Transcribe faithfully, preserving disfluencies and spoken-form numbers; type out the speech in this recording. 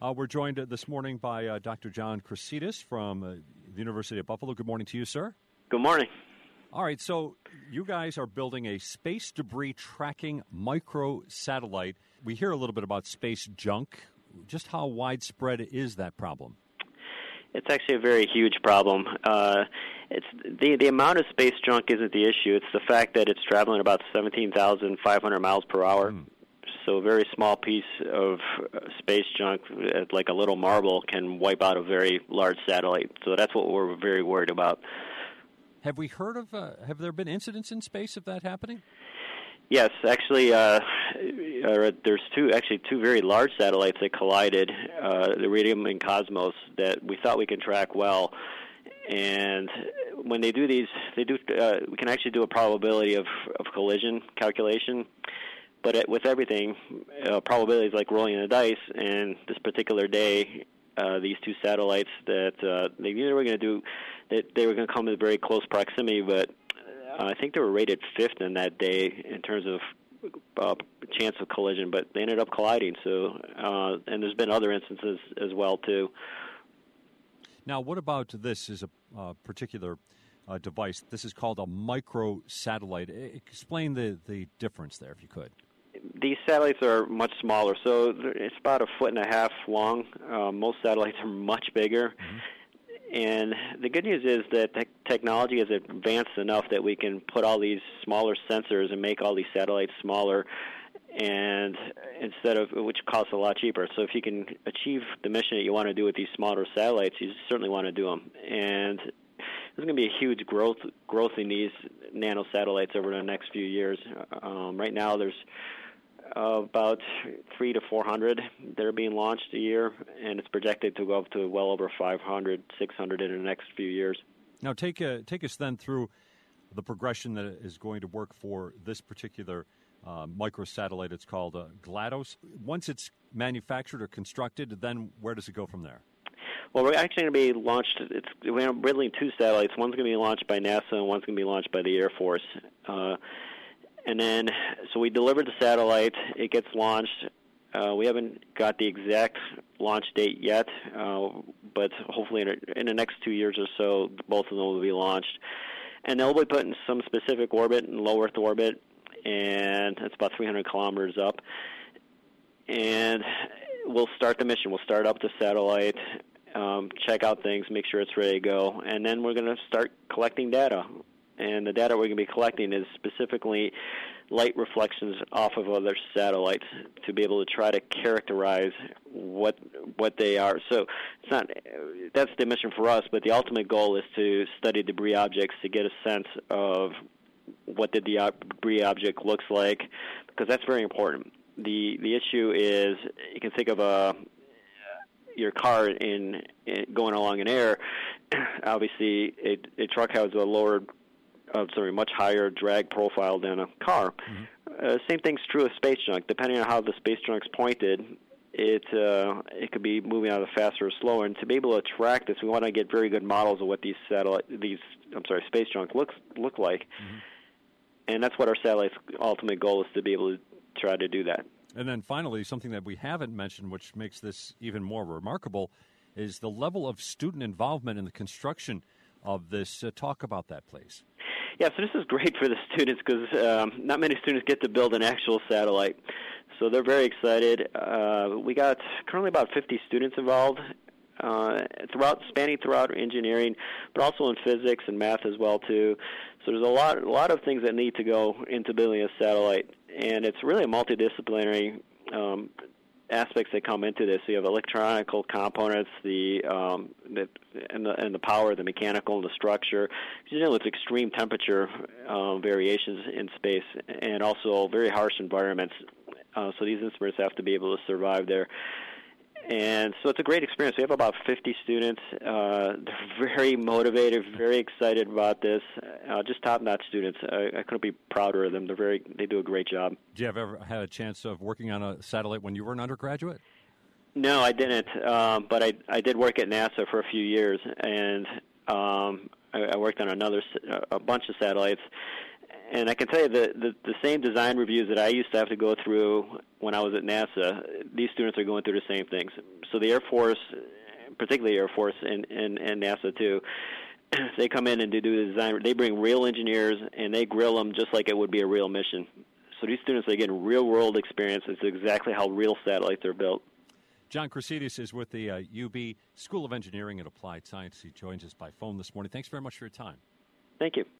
Uh, we're joined uh, this morning by uh, Doctor John Krasides from uh, the University of Buffalo. Good morning to you, sir. Good morning. All right, so you guys are building a space debris tracking microsatellite. We hear a little bit about space junk. Just how widespread is that problem? It's actually a very huge problem. Uh, it's the the amount of space junk isn't the issue. It's the fact that it's traveling about seventeen thousand five hundred miles per hour. Mm. So a very small piece of space junk, like a little marble, can wipe out a very large satellite. So that's what we're very worried about. Have we heard of, uh, have there been incidents in space of that happening? Yes, actually, uh, uh, there's two actually two very large satellites that collided, uh, the Iridium and Cosmos, that we thought we could track well. And when they do these, they do. Uh, we can actually do a probability of, of collision calculation. But it, with everything, uh, probability is like rolling the dice. And this particular day, uh, these two satellites that uh, they knew they were going to do, that they were going to come in very close proximity, but Uh, I think they were rated fifth in that day in terms of uh, chance of collision, but they ended up colliding. So, uh, and there's been other instances as well too. Now, what about this? Is a uh, particular uh, device? This is called a microsatellite. Explain the the difference there, if you could. These satellites are much smaller, so it's about a foot and a half long. Uh, most satellites are much bigger. Mm-hmm. And the good news is that the technology has advanced enough that we can put all these smaller sensors and make all these satellites smaller, and instead of which costs a lot cheaper. So if you can achieve the mission that you want to do with these smaller satellites, you certainly want to do them. And there's going to be a huge growth growth in these nano satellites over the next few years. Um, right now, there's Uh, about three to four hundred that are being launched a year, and it's projected to go up to well over five hundred, six hundred in the next few years. Now, take uh, take us then through the progression that is going to work for this particular uh, microsatellite. It's called uh, GLaDOS. Once it's manufactured or constructed, then where does it go from there? Well, we're actually going to be launched. It's, we're building two satellites. One's going to be launched by NASA, and one's going to be launched by the Air Force. Uh, And then, so we delivered the satellite. It gets launched. Uh, we haven't got the exact launch date yet, uh, but hopefully in, a, in the next two years or so, both of them will be launched. And they'll be put in some specific orbit, in low Earth orbit, and it's about three hundred kilometers up. And we'll start the mission. We'll start up the satellite, um, check out things, make sure it's ready to go, and then we're going to start collecting data. And the data we're going to be collecting is specifically light reflections off of other satellites to be able to try to characterize what what they are. So it's not that's the mission for us, but the ultimate goal is to study debris objects to get a sense of what the debris object looks like, because that's very important. The the issue is you can think of a your car in, in going along in air. Obviously, a, a truck has a lower Uh, sorry, much higher drag profile than a car. Mm-hmm. Uh, same thing's true of space junk. Depending on how the space junk's pointed, it uh, it could be moving either faster or slower. And to be able to track this, we want to get very good models of what these satellite, these I'm sorry, space junk looks look like. Mm-hmm. And that's what our satellite's ultimate goal is, to be able to try to do that. And then finally, something that we haven't mentioned, which makes this even more remarkable, is the level of student involvement in the construction of this. Uh, talk about that, please. Yeah, so this is great for the students because um, not many students get to build an actual satellite. So they're very excited. Uh, we got currently about fifty students involved, uh, throughout spanning throughout engineering, but also in physics and math as well too. So there's a lot, a lot of things that need to go into building a satellite, and it's really a multidisciplinary um, aspects that come into this. So you have electronical components, the, um, the and the and the power, the mechanical, and the structure. You know, it's extreme temperature uh, variations in space, and also very harsh environments. Uh, so these instruments have to be able to survive there. And so it's a great experience. We have about fifty students. Uh, they're very motivated, very excited about this. Uh, just top-notch students. I, I couldn't be prouder of them. They're very. They do a great job. Did you have ever had a chance of working on a satellite when you were an undergraduate? No, I didn't. Um, but I I did work at NASA for a few years, and um, I, I worked on another a bunch of satellites. and I can tell you the, the the same design reviews that I used to have to go through when I was at NASA, these students are going through the same things. So the Air Force, particularly Air Force and, and, and NASA too, they come in and they do the design. They bring real engineers and they grill them just like it would be a real mission. So these students are getting real-world experience. It's exactly how real satellites are built. John Chryssidis is with the uh, U B School of Engineering and Applied Science. He joins us by phone this morning. Thanks very much for your time. Thank you.